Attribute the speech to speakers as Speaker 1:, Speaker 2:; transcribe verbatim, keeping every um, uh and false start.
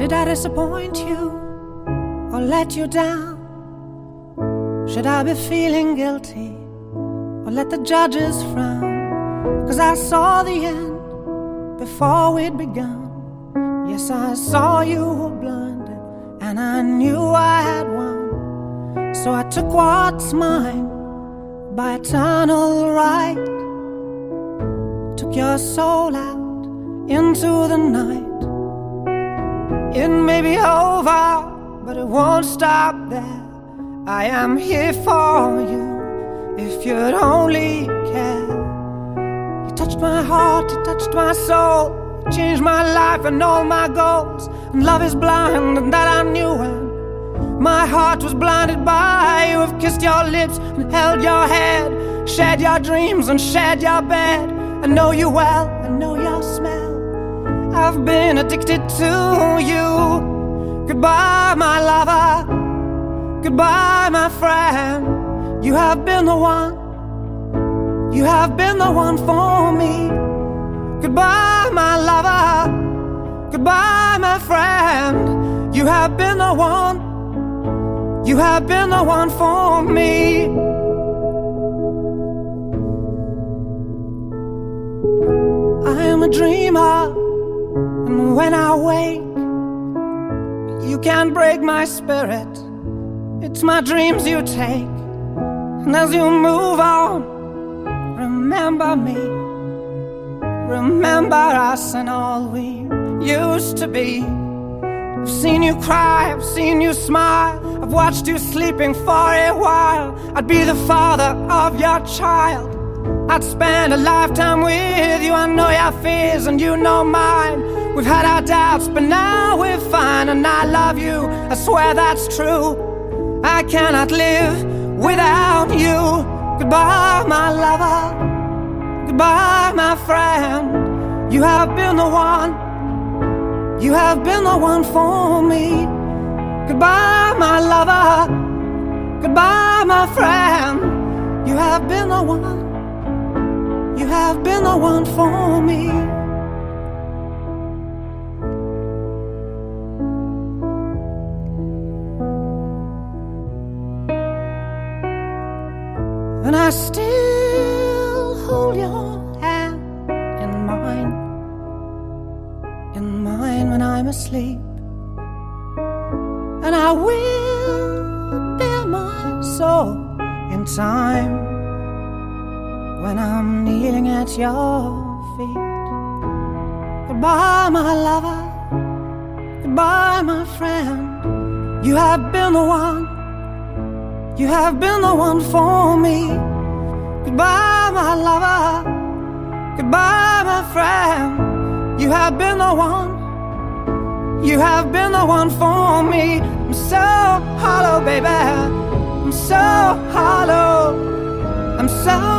Speaker 1: Did I disappoint you or let you down? Should I be feeling guilty or let the judges frown? 'Cause I saw the end before we'd begun. Yes, I saw you were blinded and I knew I had won. So I took what's mine by eternal right, took your soul out into the night. It may be over, but it won't stop there. I am here for you if you'd only care. You touched my heart, you touched my soul, changed my life and all my goals. And love is blind, and that I knew when my heart was blinded by you. Have kissed your lips and held your head, shared your dreams and shared your bed. I know you well, I know your smell. I've been addicted to you. Goodbye, my lover. Goodbye, my friend. You have been the one. You have been the one for me. Goodbye, my lover. Goodbye, my friend. You have been the one. You have been the one for me. I am a dreamer, and when I wake, you can't break my spirit. It's my dreams you take. And as you move on, remember me. Remember us and all we used to be. I've seen you cry, I've seen you smile, I've watched you sleeping for a while. I'd be the father of your child. I'd spend a lifetime with you. I know your fears and you know mine. We've had our doubts, but now we're fine. And I love you, I swear that's true. I cannot live without you. Goodbye, my lover. Goodbye, my friend. You have been the one. You have been the one for me. Goodbye, my lover. Goodbye, my friend. You have been the one. You have been the one for me. And I still hold your hand in mine, in mine when I'm asleep. And I will bare my soul in time when I'm kneeling at your feet. Goodbye, my lover. Goodbye, my friend. You have been the one. You have been the one for me. Goodbye, my lover. Goodbye, my friend. You have been the one. You have been the one for me. I'm so hollow, baby. I'm so hollow. I'm so